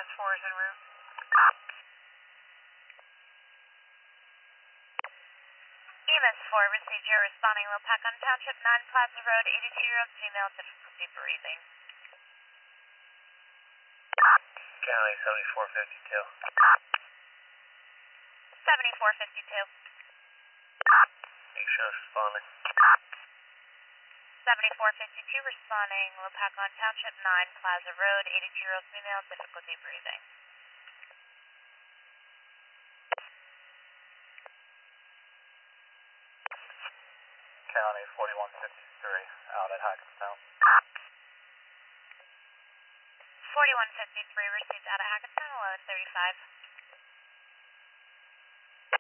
EMS 4 is en route. EMS 4, received your responding Lopakon Township, 9 Plaza Road, 82-year-old female, difficulty breathing. County 7452. 7452. Make sure it's responding. 7452, responding Lopakon Township, 9 Plaza Road, 82-year-old female, difficulty breathing. County 4153, out at Hackettstown. 4153, received out of Hackettstown, 1135.